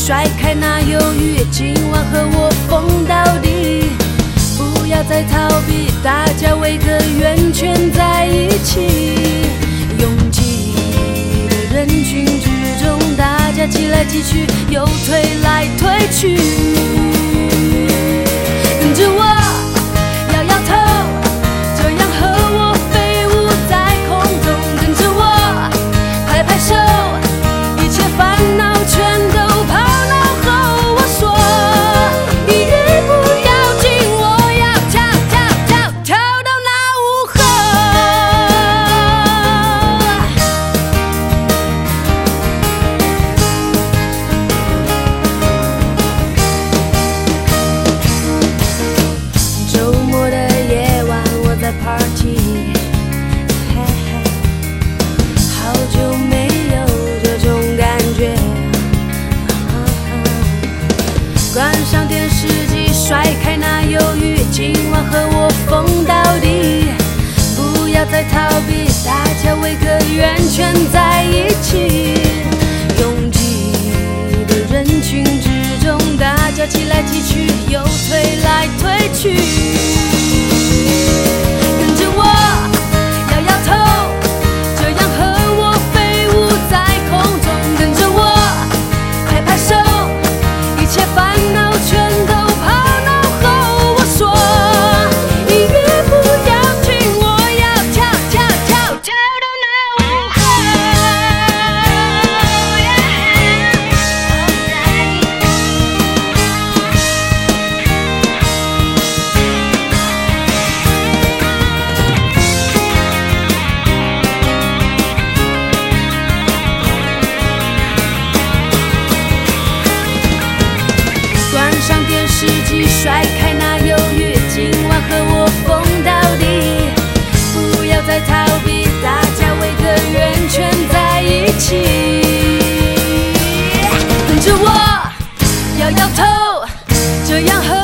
甩开那犹豫，今晚和我疯到底。不要再逃避，大家围个圆圈在一起。拥挤的人群之中，大家挤来挤去，又推来推去。跟着我摇摇头，这样和我飞舞在空中。跟着我拍拍手，一切烦恼全都抛脑后。我说一语不要紧，我要跳到那午后。周末的夜晚我在 party， 好久没有这种感觉。关上电视机，甩开那犹豫，今晚和我疯到底。不要再逃避，大家围个圆圈在一起。拥挤的人群之中，大家挤来挤去，又推来推去。跟着我摇摇头，这样和我飞舞在空中。跟着我拍拍手，一切烦恼全都抛脑后。我说一语不要紧，我要跳到那午后。关上电视机，甩开那犹豫，今晚和我疯到底。不要再逃避，大家围个圆圈在一起。跟着我摇摇头，这样和